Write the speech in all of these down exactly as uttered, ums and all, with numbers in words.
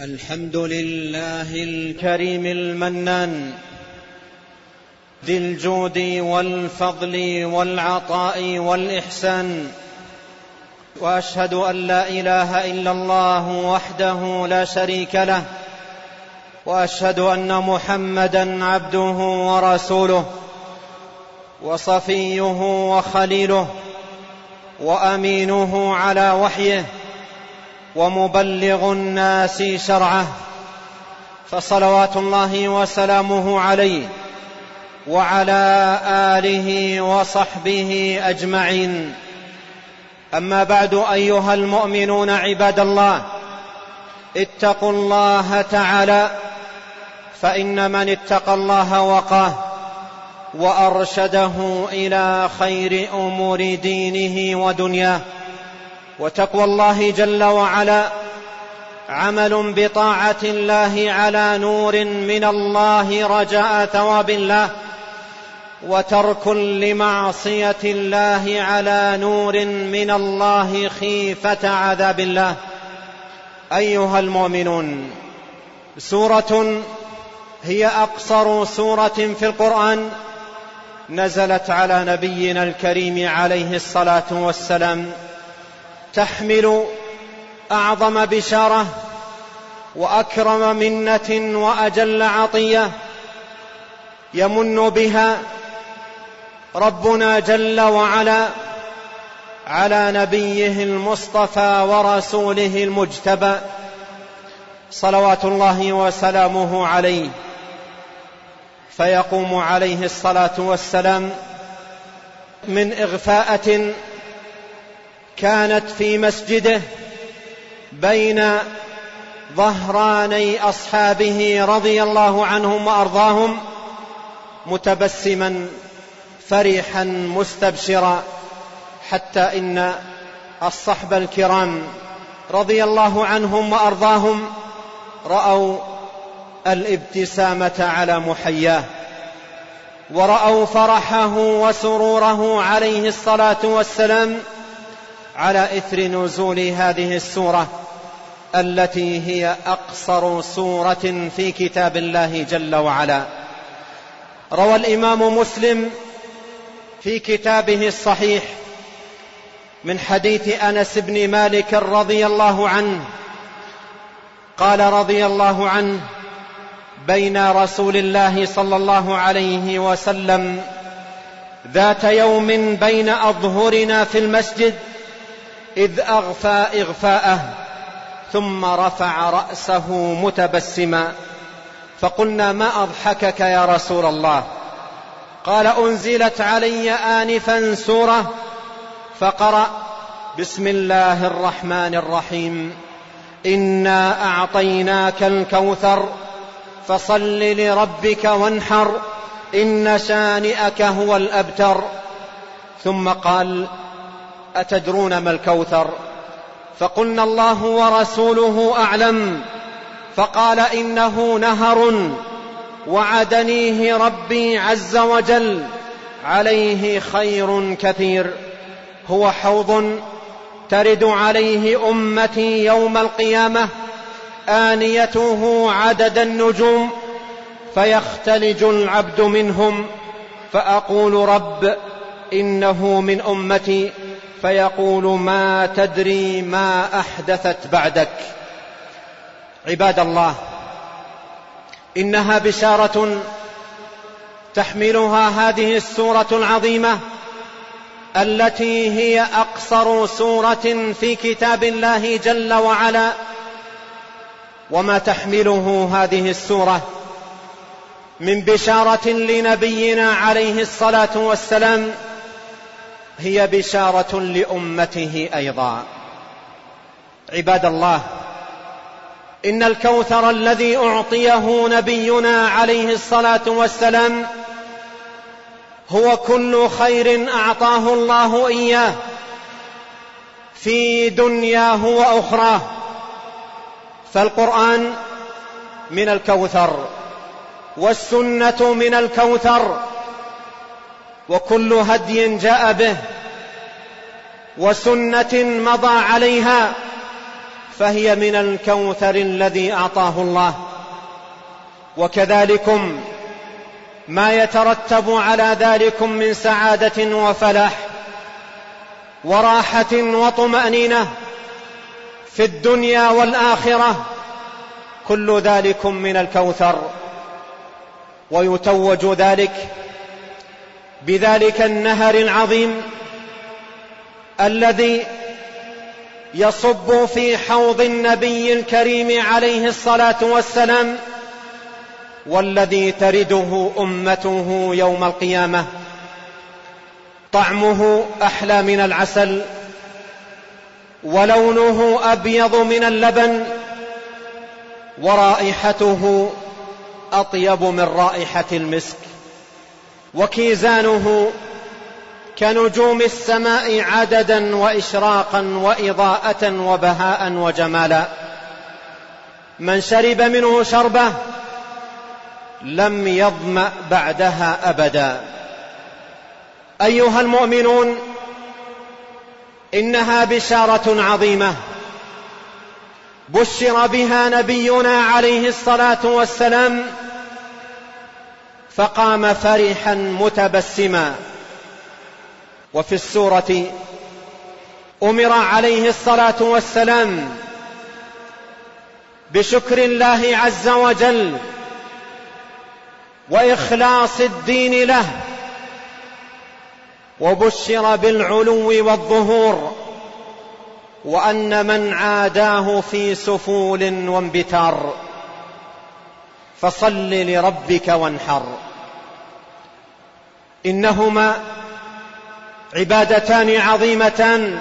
الحمد لله الكريم المنان ذي الجود والفضل والعطاء والإحسان، وأشهد أن لا إله إلا الله وحده لا شريك له، وأشهد أن محمدًا عبده ورسوله وصفيه وخليله وأمينه على وحيه ومبلغ الناس شرعه، فصلوات الله وسلامه عليه وعلى آله وصحبه أجمعين. أما بعد، أيها المؤمنون عباد الله، اتقوا الله تعالى، فإن من اتقى الله وقاه وأرشده إلى خير أمور دينه ودنياه. وتقوى الله جل وعلا عمل بطاعة الله على نور من الله رجاء ثواب الله، وترك لمعصية الله على نور من الله خيفة عذاب الله. أيها المؤمنون، سورة هي أقصر سورة في القرآن نزلت على نبينا الكريم عليه الصلاة والسلام، تحمل أعظم بشارة وأكرم منة وأجل عطية يمن بها ربنا جل وعلا على نبيه المصطفى ورسوله المجتبى صلوات الله وسلامه عليه، فيقوم عليه الصلاة والسلام من إغفاءة كانت في مسجده بين ظهراني أصحابه رضي الله عنهم وأرضاهم، متبسما فرحا مستبشرا، حتى إن الصحب الكرام رضي الله عنهم وأرضاهم رأوا الابتسامة على محياه، ورأوا فرحه وسروره عليه الصلاة والسلام على إثر نزول هذه السورة التي هي أقصر سورة في كتاب الله جل وعلا. روى الإمام مسلم في كتابه الصحيح من حديث أنس بن مالك رضي الله عنه قال رضي الله عنه: بين رسول الله صلى الله عليه وسلم ذات يوم بين أظهرنا في المسجد إذ أغفى إغفاءه، ثم رفع رأسه متبسما، فقلنا: ما أضحكك يا رسول الله؟ قال: أنزلت علي آنفا سورة فقرأ: بسم الله الرحمن الرحيم، إنا أعطيناك الكوثر فصل لربك وانحر، إن شانئك هو الأبتر. ثم قال: أتدرون ما الكوثر؟ فقلنا: الله ورسوله أعلم. فقال: إنه نهر وعدنيه ربي عز وجل، عليه خير كثير، هو حوض ترد عليه أمتي يوم القيامة، آنيته عدد النجوم، فيختلج العبد منهم، فأقول: رب إنه من أمتي، فيقول: ما تدري ما أحدثت بعدك. عباد الله، إنها بشارة تحملها هذه السورة العظيمة التي هي أقصر سورة في كتاب الله جل وعلا. وما تحمله هذه السورة من بشارة لنبينا عليه الصلاة والسلام هي بشارة لأمته أيضا. عباد الله، إن الكوثر الذي أعطيه نبينا عليه الصلاة والسلام هو كل خير أعطاه الله إياه في دنياه وأخراه، فالقرآن من الكوثر، والسنة من الكوثر، وكل هدي جاء به وسنة مضى عليها فهي من الكوثر الذي أعطاه الله. وكذلكم ما يترتب على ذلكم من سعادة وفلاح وراحة وطمأنينة في الدنيا والآخرة، كل ذلكم من الكوثر. ويتوج ذلك بذلك النهر العظيم الذي يصب في حوض النبي الكريم عليه الصلاة والسلام، والذي ترده أمته يوم القيامة. طعمه أحلى من العسل، ولونه أبيض من اللبن، ورائحته أطيب من رائحة المسك، وكيزانه كنجوم السماء عددا وإشراقا وإضاءة وبهاء وجمالا. من شرب منه شربة لم يظمأ بعدها أبدا. أيها المؤمنون، إنها بشارة عظيمة بشر بها نبينا عليه الصلاة والسلام، فقام فرحا متبسما. وفي السورة أمر عليه الصلاة والسلام بشكر الله عز وجل وإخلاص الدين له، وبشر بالعلو والظهور، وأن من عاداه في سفول وانبتار. فصل لربك وانحر. إنهما عبادتان عظيمتان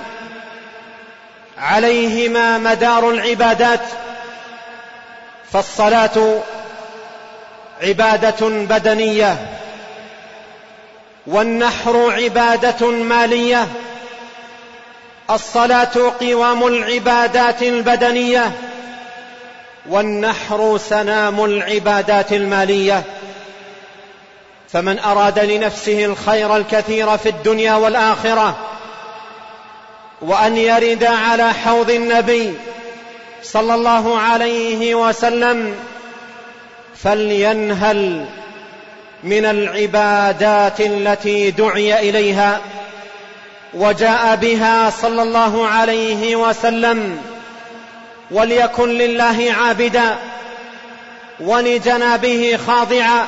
عليهما مدار العبادات. فالصلاة عبادة بدنية، والنحر عبادة مالية. الصلاة قوام العبادات البدنية، والنحر سنام العبادات المالية. فمن أراد لنفسه الخير الكثير في الدنيا والآخرة، وأن يرد على حوض النبي صلى الله عليه وسلم، فلينهل من العبادات التي دعي إليها وجاء بها صلى الله عليه وسلم، وليكن لله عابدا ولجنابه خاضعا،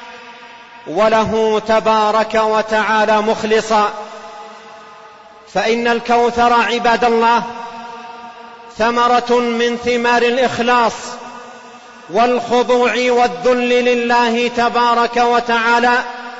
وله تبارك وتعالى مخلصا. فإن الكوثر عباد الله ثمرة من ثمار الإخلاص والخضوع والذل لله تبارك وتعالى،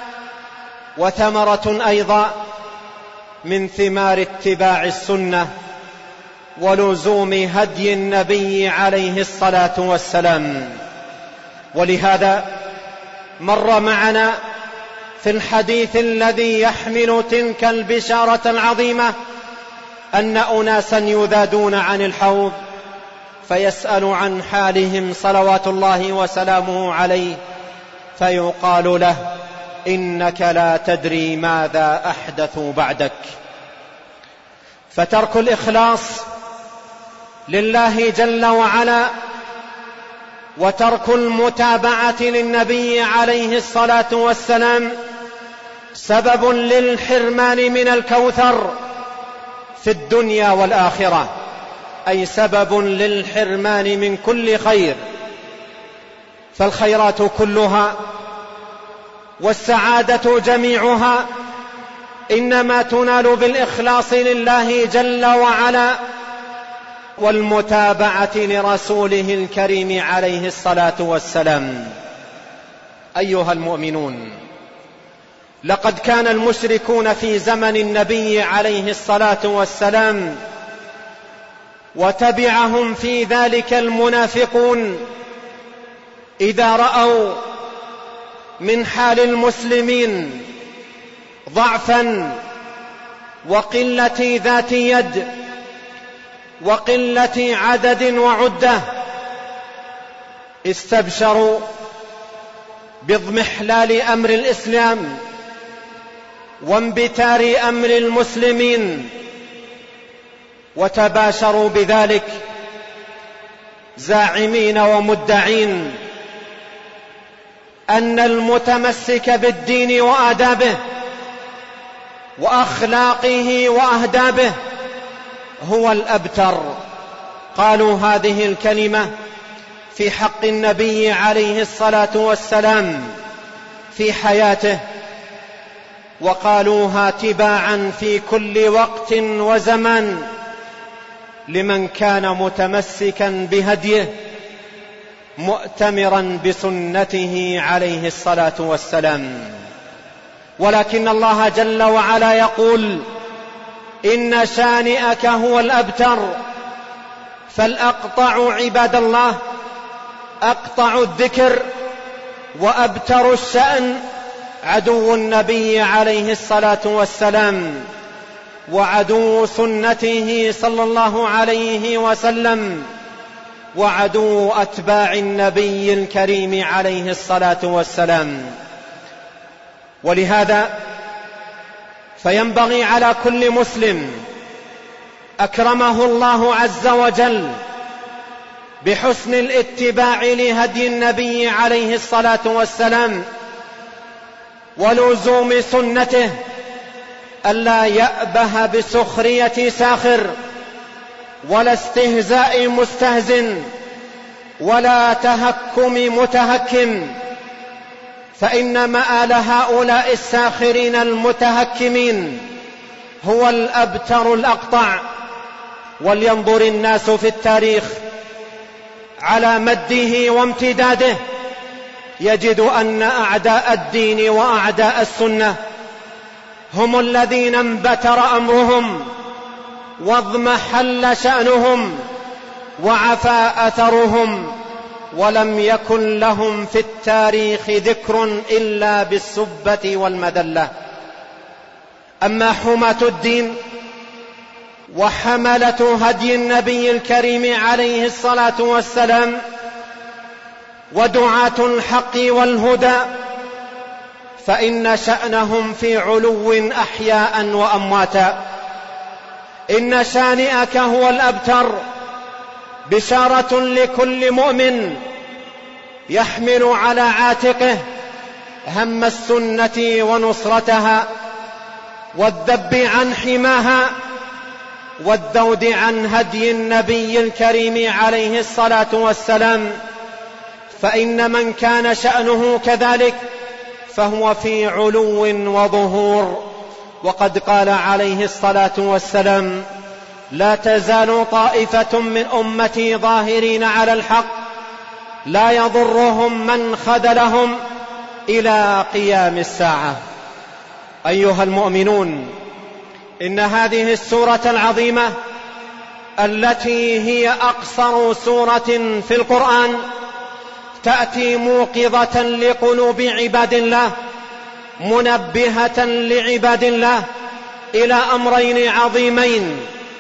وثمرة أيضا من ثمار اتباع السنة ولزوم هدي النبي عليه الصلاة والسلام. ولهذا مر معنا في الحديث الذي يحمل تلك البشارة العظيمة أن أناسا يذادون عن الحوض، فيسأل عن حالهم صلوات الله وسلامه عليه، فيقال له: إنك لا تدري ماذا أحدثوا بعدك. فترك الإخلاص لله جل وعلا وترك المتابعة للنبي عليه الصلاة والسلام سبب للحرمان من الكوثر في الدنيا والآخرة، أي سبب للحرمان من كل خير. فالخيرات كلها والسعادة جميعها إنما تنال بالإخلاص لله جل وعلا والمتابعة لرسوله الكريم عليه الصلاة والسلام. أيها المؤمنون، لقد كان المشركون في زمن النبي عليه الصلاة والسلام وتبعهم في ذلك المنافقون إذا رأوا من حال المسلمين ضعفا وقلة ذات يد وقلة عدد وعدة، استبشروا باضمحلال أمر الإسلام وانبتار أمر المسلمين، وتباشروا بذلك زاعمين ومدعين أن المتمسك بالدين وآدابه وأخلاقه وأهدابه هو الأبتر. قالوا هذه الكلمة في حق النبي عليه الصلاة والسلام في حياته، وقالوها تباعا في كل وقت وزمان لمن كان متمسكا بهديه مؤتمرا بسنته عليه الصلاة والسلام. ولكن الله جل وعلا يقول: إن شانئك هو الأبتر. فالأقطع عباد الله، أقطع الذكر وأبتر الشأن عدو النبي عليه الصلاة والسلام وعدو سنته صلى الله عليه وسلم وعدو أتباع النبي الكريم عليه الصلاة والسلام. ولهذا فينبغي على كل مسلم أكرمه الله عز وجل بحسن الاتباع لهدي النبي عليه الصلاة والسلام ولزوم سنته ألا يأبه بسخرية ساخر ولا استهزاء مستهزن ولا تهكم متهكم، فإن مآل هؤلاء الساخرين المتهكمين هو الأبتر الأقطع. ولينظر الناس في التاريخ على مده وامتداده يجد أن أعداء الدين وأعداء السنة هم الذين انبتر أمرهم واضمحل شأنهم وعفى أثرهم، ولم يكن لهم في التاريخ ذكر إلا بالسبة والمذلة. أما حماة الدين وحملة هدي النبي الكريم عليه الصلاة والسلام ودعاة الحق والهدى فإن شأنهم في علو أحياء وأمواتا. إن شانئك هو الأبتر بشارة لكل مؤمن يحمل على عاتقه هم السنة ونصرتها والذب عن حماها والذود عن هدي النبي الكريم عليه الصلاة والسلام، فإن من كان شأنه كذلك فهو في علو وظهور. وقد قال عليه الصلاة والسلام: لا تزال طائفة من أمتي ظاهرين على الحق لا يضرهم من خذلهم إلى قيام الساعة. أيها المؤمنون، إن هذه السورة العظيمة التي هي أقصر سورة في القرآن تأتي موقظة لقلوب عباد الله، منبهة لعباد الله إلى أمرين عظيمين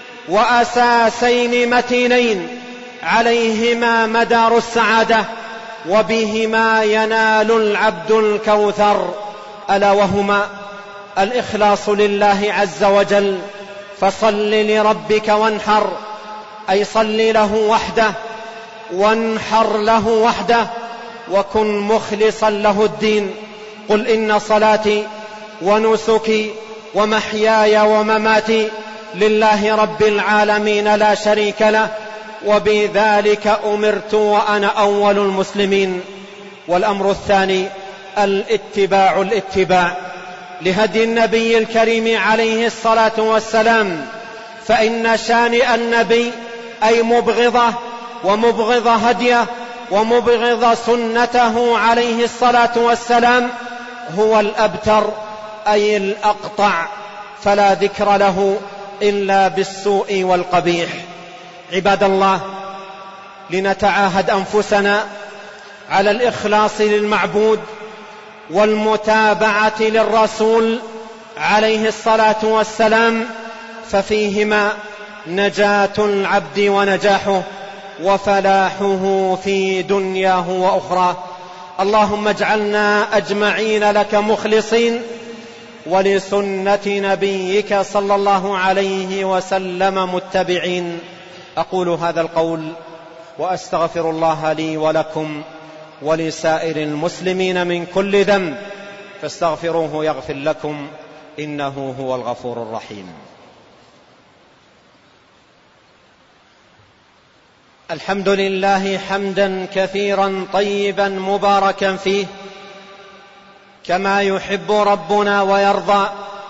وأساسين متينين عليهما مدار السعادة وبهما ينال العبد الكوثر، ألا وهما الإخلاص لله عز وجل. فصل لربك وانحر، أي صل له وحده وانحر له وحده وكن مخلصا له الدين. قل إن صلاتي ونسكي ومحياي ومماتي لله رب العالمين لا شريك له وبذلك أمرت وأنا أول المسلمين. والأمر الثاني الاتباع الاتباع لهدي النبي الكريم عليه الصلاة والسلام، فإن شانئ النبي أي مبغضه ومبغض هديه ومبغض سنته عليه الصلاة والسلام هو الأبتر أي الأقطع، فلا ذكر له إلا بالسوء والقبيح. عباد الله، لنتعاهد أنفسنا على الإخلاص للمعبود والمتابعة للرسول عليه الصلاة والسلام، ففيهما نجاة العبد ونجاحه وفلاحه في دنياه وأخرى. اللهم اجعلنا أجمعين لك مخلصين ولسنة نبيك صلى الله عليه وسلم متبعين. أقول هذا القول وأستغفر الله لي ولكم ولسائر المسلمين من كل ذنب فاستغفروه يغفر لكم إنه هو الغفور الرحيم. الحمد لله حمدا كثيرا طيبا مباركا فيه كما يحب ربنا ويرضى،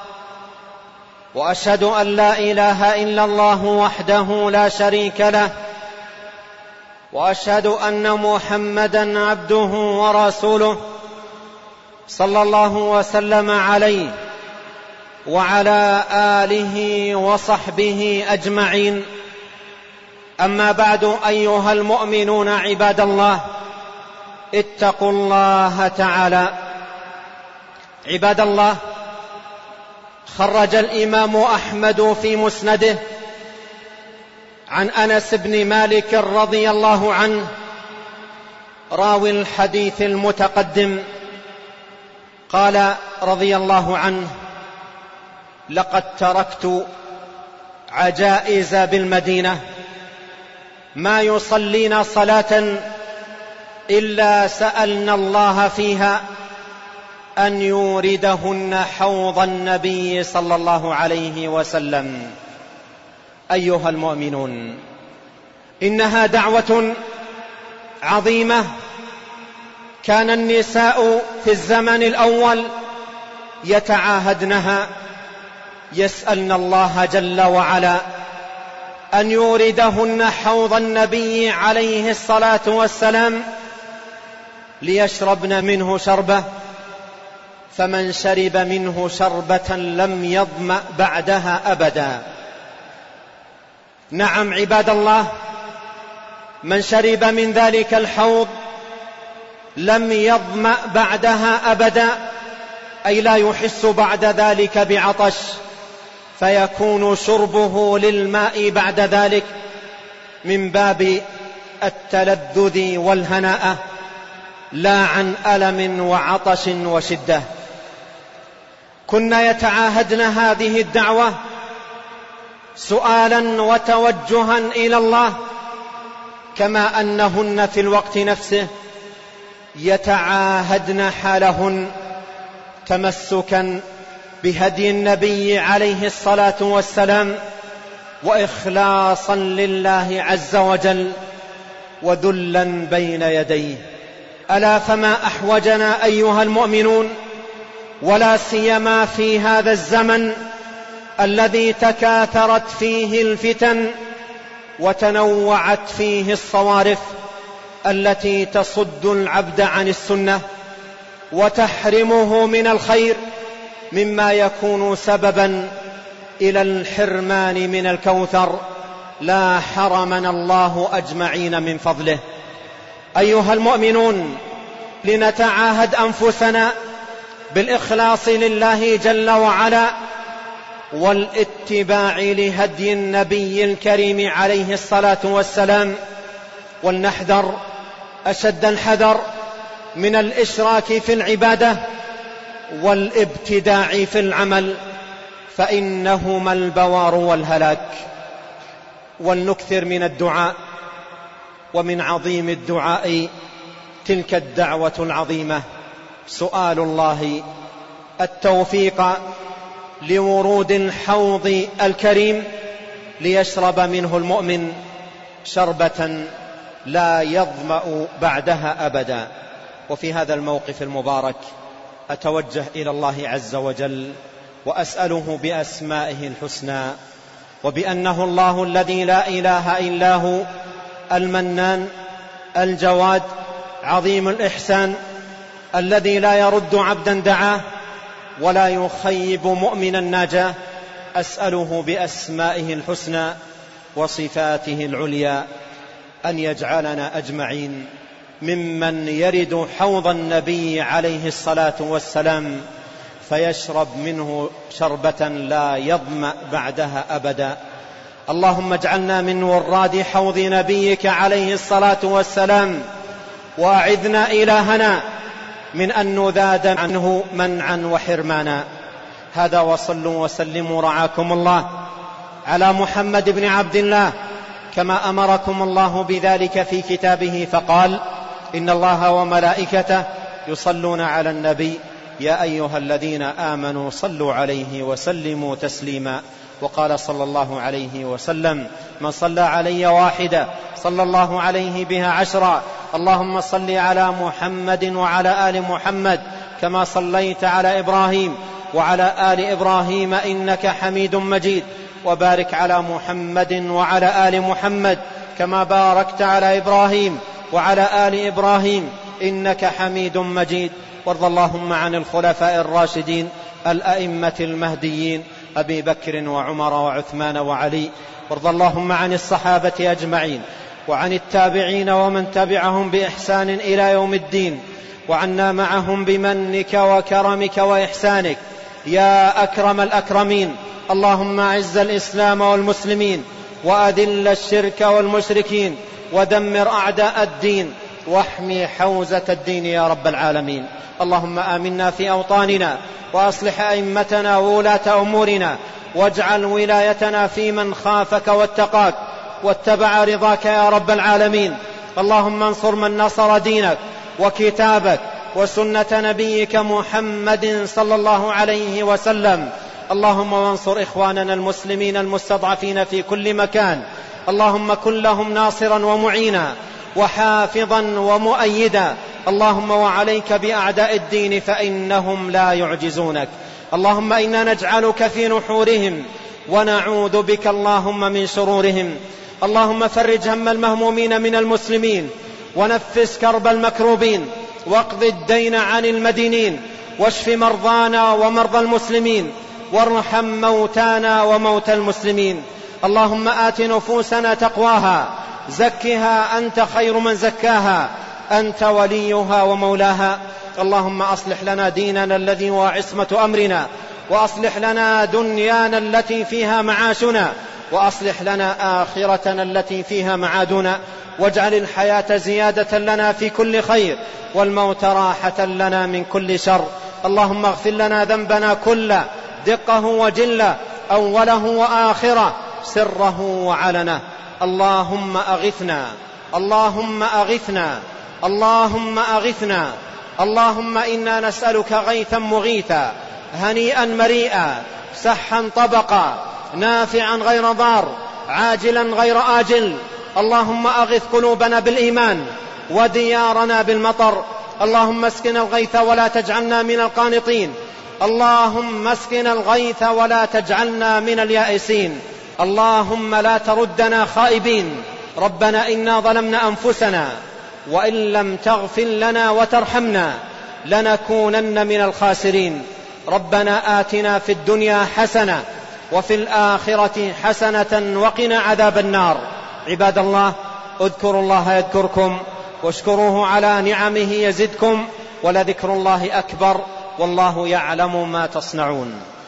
وأشهد أن لا إله إلا الله وحده لا شريك له، وأشهد أن محمدا عبده ورسوله صلى الله وسلم عليه وعلى آله وصحبه أجمعين. أما بعد، أيها المؤمنون عباد الله، اتقوا الله تعالى. عباد الله، خرج الإمام أحمد في مسنده عن أنس بن مالك رضي الله عنه راوي الحديث المتقدم، قال رضي الله عنه: لقد تركت عجائز بالمدينة ما يصلين صلاة إلا سألنا الله فيها أن يوردهن حوض النبي صلى الله عليه وسلم. أيها المؤمنون، إنها دعوة عظيمة كان النساء في الزمن الأول يتعاهدنها، يسألن الله جل وعلا أن يوردهن حوض النبي عليه الصلاة والسلام ليشربن منه شربة، فمن شرب منه شربة لم يظمأ بعدها أبدا. نعم عباد الله، من شرب من ذلك الحوض لم يظمأ بعدها أبدا، أي لا يحس بعد ذلك بعطش، فيكون شربه للماء بعد ذلك من باب التلذذ والهناء، لا عن ألم وعطش وشدة. كنا يتعاهدن هذه الدعوة سؤالا وتوجها إلى الله، كما أنهن في الوقت نفسه يتعاهدن حالهن تمسكا بهدي النبي عليه الصلاة والسلام وإخلاصا لله عز وجل وذلا بين يديه. ألا فما أحوجنا أيها المؤمنون، ولا سيما في هذا الزمن الذي تكاثرت فيه الفتن وتنوعت فيه الصوارف التي تصد العبد عن السنة وتحرمه من الخير، مما يكون سببا إلى الحرمان من الكوثر، لا حرمنا الله أجمعين من فضله. أيها المؤمنون، لنتعاهد أنفسنا بالإخلاص لله جل وعلا والاتباع لهدي النبي الكريم عليه الصلاة والسلام، ولنحذر أشد الحذر من الإشراك في العبادة والابتداع في العمل، فإنهما البوار والهلاك. ولنكثر من الدعاء، ومن عظيم الدعاء تلك الدعوة العظيمة، سؤال الله التوفيق لورود الحوض الكريم ليشرب منه المؤمن شربة لا يظمأ بعدها أبدا. وفي هذا الموقف المبارك أتوجه إلى الله عز وجل وأسأله بأسمائه الحسنى وبأنه الله الذي لا إله إلا هو، المنان الجواد عظيم الإحسان، الذي لا يرد عبدا دعاه ولا يخيب مؤمنا ناجاه. أسأله بأسمائه الحسنى وصفاته العليا أن يجعلنا أجمعين ممن يرد حوض النبي عليه الصلاة والسلام فيشرب منه شربة لا يظمأ بعدها أبدا. اللهم اجعلنا من وراد حوض نبيك عليه الصلاة والسلام، وأعذنا إلهنا من أن نذاد عنه منعا وحرمانا. هذا، وصلوا وسلموا رعاكم الله على محمد بن عبد الله كما أمركم الله بذلك في كتابه فقال: إن الله وملائكته يصلون على النبي يا أيها الذين آمنوا صلوا عليه وسلموا تسليما. وقال صلى الله عليه وسلم: من صلى علي واحدة صلى الله عليه بها عشرا. اللهم صل على محمد وعلى آل محمد كما صليت على إبراهيم وعلى آل إبراهيم إنك حميد مجيد، وبارك على محمد وعلى آل محمد كما باركت على إبراهيم وعلى آل إبراهيم إنك حميد مجيد. وارض اللهم عن الخلفاء الراشدين الأئمة المهديين أبي بكر وعمر وعثمان وعلي. وارض اللهم عن الصحابة أجمعين وعن التابعين ومن تبعهم بإحسان إلى يوم الدين، وعنا معهم بمنك وكرمك وإحسانك يا أكرم الأكرمين. اللهم أعز الإسلام والمسلمين وأذل الشرك والمشركين ودمر أعداء الدين واحمي حوزة الدين يا رب العالمين. اللهم آمنا في أوطاننا وأصلح أئمتنا وولاة أمورنا، واجعل ولايتنا في من خافك واتقاك واتبع رضاك يا رب العالمين. اللهم انصر من نصر دينك وكتابك وسنة نبيك محمد صلى الله عليه وسلم. اللهم وانصر إخواننا المسلمين المستضعفين في كل مكان. اللهم كن لهم ناصرا ومعينا وحافظا ومؤيدا. اللهم وعليك بأعداء الدين فإنهم لا يعجزونك. اللهم إنا نجعلك في نحورهم ونعوذ بك اللهم من شرورهم. اللهم فرج هم المهمومين من المسلمين، ونفس كرب المكروبين، واقض الدين عن المدينين، واشف مرضانا ومرضى المسلمين، وارحم موتانا وموتى المسلمين. اللهم آت نفوسنا تقواها، زكها أنت خير من زكاها، أنت وليها ومولاها. اللهم أصلح لنا ديننا الذي هو عصمة أمرنا، وأصلح لنا دنيانا التي فيها معاشنا، وأصلح لنا آخرتنا التي فيها معادنا، واجعل الحياة زيادة لنا في كل خير، والموت راحة لنا من كل شر. اللهم اغفر لنا ذنبنا كله، دقه وجله، أوله وآخره، سره وعلنه. اللهم أغثنا، اللهم أغثنا، اللهم أغثنا. اللهم إنا نسألك غيثا مغيثا، هنيئا مريئا، سحا طبقا، نافعا غير ضار، عاجلا غير آجل. اللهم أغث قلوبنا بالإيمان وديارنا بالمطر. اللهم اسقنا الغيث ولا تجعلنا من القانطين. اللهم اسقنا الغيث ولا تجعلنا من اليائسين. اللهم لا تردنا خائبين. ربنا إنا ظلمنا أنفسنا وإن لم تغفر لنا وترحمنا لنكونن من الخاسرين. ربنا آتنا في الدنيا حسنة وفي الآخرة حسنة وقنا عذاب النار. عباد الله، اذكروا الله يذكركم، واشكروه على نعمه يزدكم، ولذكر الله أكبر، والله يعلم ما تصنعون.